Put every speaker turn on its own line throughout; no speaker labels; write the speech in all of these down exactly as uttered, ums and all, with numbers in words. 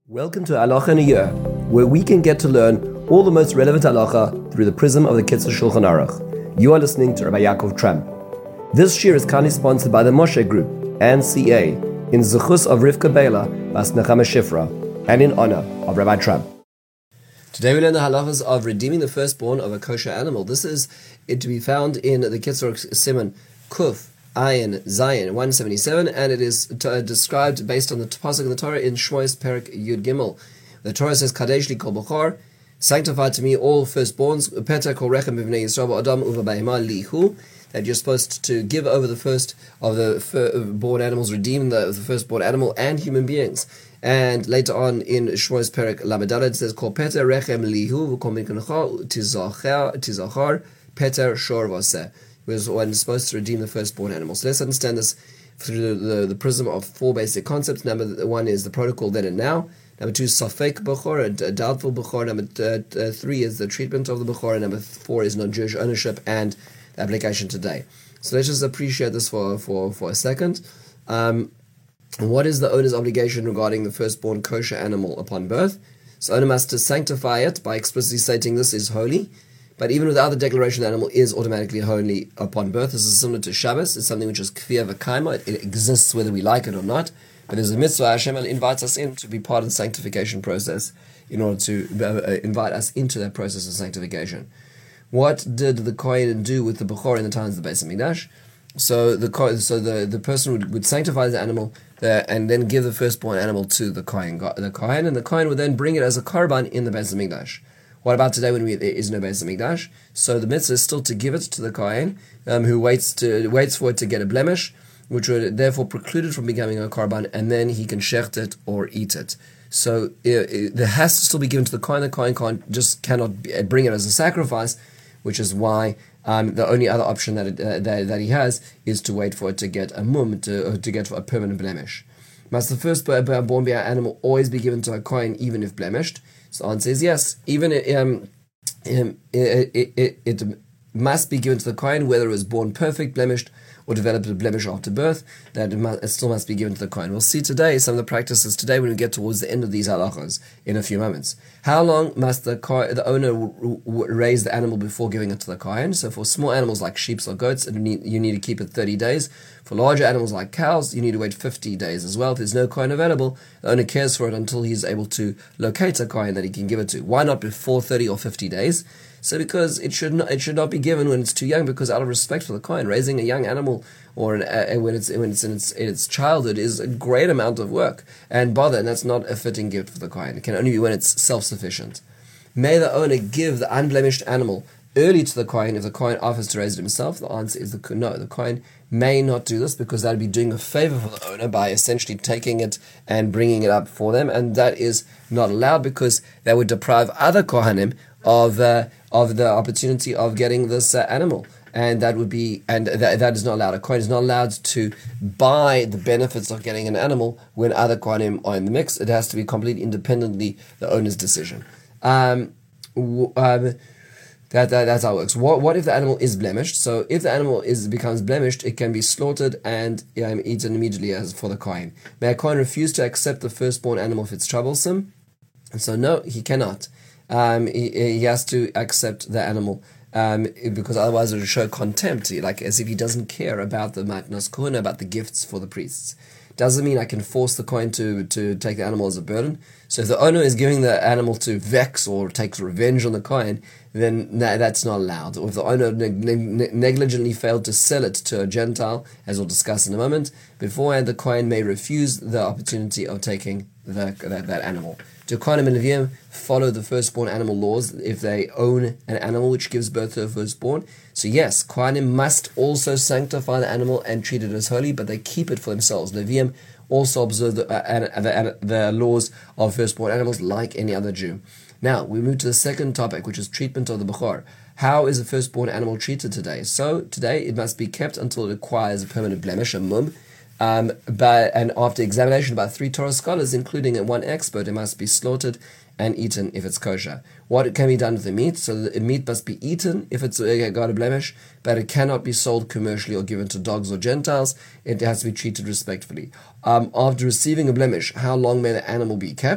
Welcome to Halacha in a Year, where we can get to learn all the most relevant halacha through the prism of the Kitzur Shulchan Aruch. You are listening to Rabbi Yaakov Tramp. This year is kindly sponsored by the Moshe Group and C A in Zechus of Rivka Bela Bas Nechama Shifra and in honor of Rabbi Tramp. Today we learn the halachas of redeeming the firstborn of a kosher animal. This is it to be found in the Kitzur Simon Kuf Ayin Zayin one seventy-seven, and it is t- uh, described based on the pasuk of the Torah in Shmois Perik Yud Gimel. The Torah says, "Kadesh li kol bechor, sanctify to me all firstborns, Peter kol rechem b'vnei Yisrael Adam uva b'hema lihu." That you're supposed to give over the first of the firstborn animals, redeem the, the firstborn animal and human beings. And later on in Shmois Perik Lamedalad it says, "Kol Peter rechem lihu v'kol miknecha tizachar tizachar Peter shor vaseh." Was when supposed to redeem the firstborn animal. So let's understand this through the, the, the prism of four basic concepts. Number one is the protocol then and now. Number two, safek bechor, a doubtful bechor. Number th- uh, three is the treatment of the bechor. And number four is non-Jewish ownership and the application today. So let's just appreciate this for, for, for a second. Um, what is the owner's obligation regarding the firstborn kosher animal upon birth? So owner must sanctify it by explicitly stating this is holy. But even without the declaration, the animal is automatically holy upon birth. This is similar to Shabbos. It's something which is kfir v'kaima. It, it exists whether we like it or not. But there's a mitzvah. Hashem invites us in to be part of the sanctification process in order to uh, invite us into that process of sanctification. What did the Kohen do with the Bechor in the times of the Beis HaMikdash? So the so the, the person would, would sanctify the animal uh, and then give the firstborn animal to the Kohen, the Kohen, and the Kohen would then bring it as a korban in the Beis HaMikdash. What about today when we, there is no Beis HaMikdash? So the mitzvah is still to give it to the Kohen, um, who waits to waits for it to get a blemish, which would therefore preclude it from becoming a korban, and then he can shecht it or eat it. So it, it, there has to still be given to the Kohen. The Kohen can't, just cannot be, bring it as a sacrifice, which is why um, the only other option that, it, uh, that that he has is to wait for it to get a mum, to, uh, to get a permanent blemish. Must the firstborn animal always be given to a Kohen, even if blemished? So the answer is yes. Even um, um, it, it, it, it must be given to the Kohen, whether it was born perfect, blemished, or developed a blemish after birth, that it, must, it still must be given to the Kohen. We'll see today some of the practices today when we get towards the end of these halachas in a few moments. How long must the the owner w- w- raise the animal before giving it to the Kohen? So for small animals like sheep or goats, you need, you need to keep it thirty days. For larger animals like cows, you need to wait fifty days as well. If there's no Kohen available, the owner cares for it until he's able to locate a Kohen that he can give it to. Why not before thirty or fifty days? So because it should not it should not be given when it's too young, because out of respect for the Kohen, raising a young animal or an, uh, when it's when it's in its in its childhood is a great amount of work and bother, and that's not a fitting gift for the Kohen. It can only be when it's self-sufficient. May the owner give the unblemished animal early to the Kohen if the Kohen offers to raise it himself. The answer is the no. The Kohen may not do this because that would be doing a favor for the owner by essentially taking it and bringing it up for them, and that is not allowed because that would deprive other Kohanim of uh, of the opportunity of getting this uh, animal, and that would be and that that is not allowed. A Kohen is not allowed to buy the benefits of getting an animal when other Kohanim are in the mix. It has to be completely independently the owner's decision. Um, w- um, That, that that's how it works. What what if the animal is blemished? So if the animal is becomes blemished, it can be slaughtered and um, eaten immediately as for the Kohen. May a Kohen refuse to accept the firstborn animal if it's troublesome? And so no, he cannot. Um, he, he has to accept the animal um, because otherwise it would show contempt, like as if he doesn't care about the matnos kohuna, about the gifts for the priests. Doesn't mean I can force the Kohen to, to take the animal as a burden. So if the owner is giving the animal to vex or takes revenge on the Kohen, then no, that's not allowed. Or if the owner neg- neg- negligently failed to sell it to a Gentile, as we'll discuss in a moment, beforehand the Kohen may refuse the opportunity of taking the, that, that animal. Do Kohanim and Leviim follow the firstborn animal laws if they own an animal which gives birth to a firstborn? So yes, Kohanim must also sanctify the animal and treat it as holy, but they keep it for themselves. Leviim also observe the, uh, the, the laws of firstborn animals like any other Jew. Now, we move to the second topic, which is treatment of the Bechor. How is a firstborn animal treated today? So today it must be kept until it acquires a permanent blemish, a mum. Um, but and after examination by three Torah scholars, including one expert, it must be slaughtered and eaten if it's kosher. What can be done with the meat? So the meat must be eaten if it's uh, got a blemish, but it cannot be sold commercially or given to dogs or Gentiles. It has to be treated respectfully. Um, after receiving a blemish, how long may the animal be kept?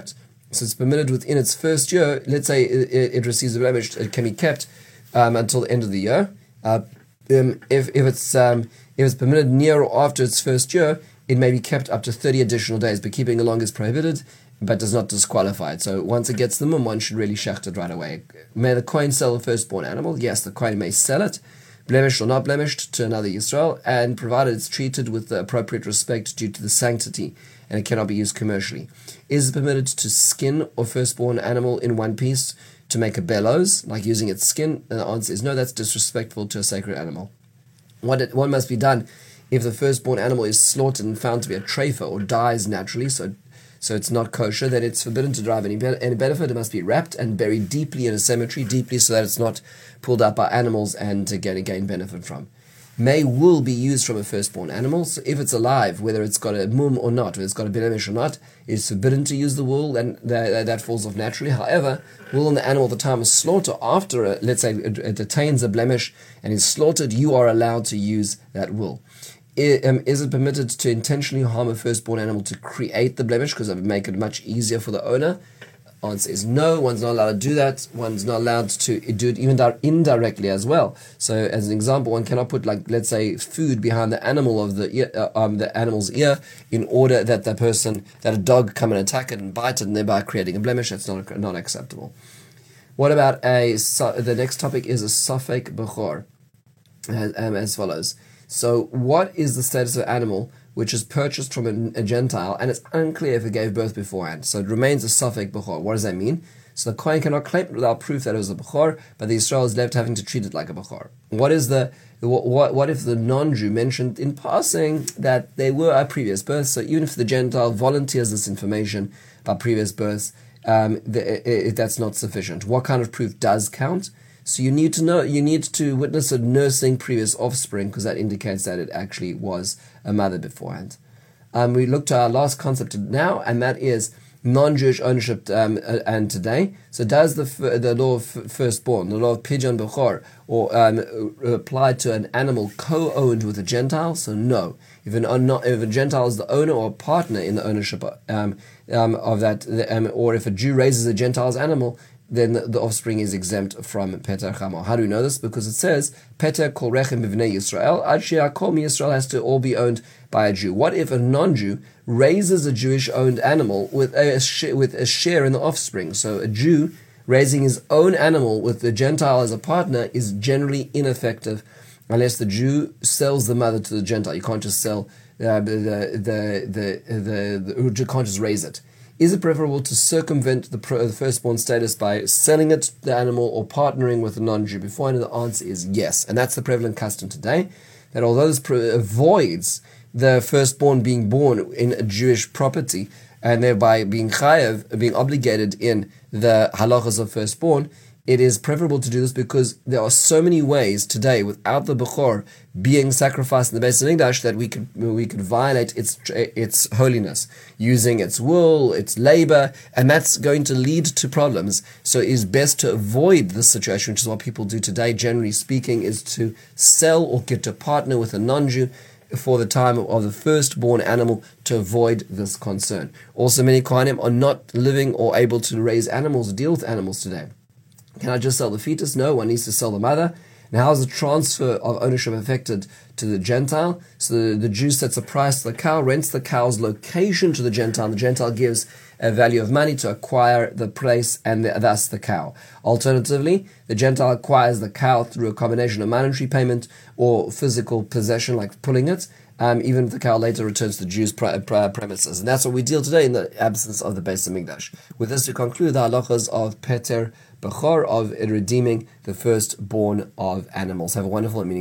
So it's permitted within its first year. Let's say it, it receives a blemish, it can be kept um, until the end of the year. Uh, um, if if it's um, if it's permitted near or after its first year, it may be kept up to thirty additional days. But keeping it long is prohibited, but does not disqualify it. So once it gets the mum, one should really shecht it right away. May the kohen sell the firstborn animal? Yes, the kohen may sell it, blemished or not blemished, to another Yisrael, and provided it's treated with the appropriate respect due to the sanctity, and it cannot be used commercially. Is it permitted to skin a firstborn animal in one piece to make a bellows, like using its skin? And the answer is no, that's disrespectful to a sacred animal. What, it, what must be done if the firstborn animal is slaughtered and found to be a treifa or dies naturally, so so it's not kosher, then it's forbidden to derive any, be- any benefit. It must be wrapped and buried deeply in a cemetery, deeply so that it's not pulled up by animals and to gain, gain benefit from. May wool be used from a firstborn animal? So if it's alive, whether it's got a mum or not, whether it's got a blemish or not, it's forbidden to use the wool, and that, that falls off naturally. However, wool on the animal at the time of slaughter, after, a, let's say, it, it attains a blemish and is slaughtered, you are allowed to use that wool. I, um, is it permitted to intentionally harm a firstborn animal to create the blemish, because it would make it much easier for the owner? Answer is no, one's not allowed to do that. One's not allowed to do it even indirectly as well. So, as an example, one cannot put, like, let's say, food behind the animal of the ear, uh, um, the animal's ear, in order that the person, that a dog come and attack it and bite it, and thereby creating a blemish. That's not not acceptable. What about a? The next topic is a safek bechor, as, um, as follows. So, what is the status of an animal which is purchased from a, a Gentile, and it's unclear if it gave birth beforehand? So it remains a safek bechor. What does that mean? So the kohen cannot claim it without proof that it was a bechor, but the Yisrael is left having to treat it like a bechor. What is the what? What, what if the non-Jew mentioned in passing that they were a previous birth? So even if the Gentile volunteers this information about previous births, um, the, it, it, that's not sufficient. What kind of proof does count? So you need to know, you need to witness a nursing previous offspring, because that indicates that it actually was a mother beforehand. Um, we look to our last concept now, and that is non-Jewish ownership um, uh, and today. So does the the law of firstborn, the law of pidyon bechor, or um, apply to an animal co-owned with a Gentile? So no. If an if a Gentile is the owner or partner in the ownership um, um, of that, um, or if a Jew raises a Gentile's animal, then the, the offspring is exempt from Peter Chamo. How do we know this? Because it says, Peter kol rechem b'vnei Yisrael, ad she'akol mi-Yisrael has to all be owned by a Jew. What if a non-Jew raises a Jewish-owned animal with a, sh- with a share in the offspring? So a Jew raising his own animal with the Gentile as a partner is generally ineffective unless the Jew sells the mother to the Gentile. You can't just sell, uh, the, the, the, the, the, the, you can't just raise it. Is it preferable to circumvent the, pro, the firstborn status by selling it to the animal or partnering with a non-Jew beforehand? And the answer is yes. And that's the prevalent custom today, that although this pro- avoids the firstborn being born in a Jewish property and thereby being chayav, being obligated in the halachas of firstborn, it is preferable to do this because there are so many ways today without the bechor being sacrificed in the Beis Hamikdash that we could we could violate its its holiness using its wool, its labor, and that's going to lead to problems. So it is best to avoid this situation, which is what people do today, generally speaking, is to sell or get to partner with a non-Jew for the time of the firstborn animal to avoid this concern. Also, many Kohanim are not living or able to raise animals, deal with animals today. Can I just sell the fetus? No, one needs to sell the mother. Now, how is the transfer of ownership affected to the Gentile? So the, the Jew sets a price to the cow, rents the cow's location to the Gentile. The Gentile gives a value of money to acquire the place and the, thus the cow. Alternatively, the Gentile acquires the cow through a combination of monetary payment or physical possession, like pulling it, um, even if the cow later returns to the Jew's pri- pri- premises. And that's what we deal today in the absence of the Beis Hamikdash. With this, we conclude the halachas of Peter Bechor, of redeeming the firstborn of animals. Have a wonderful and meaningful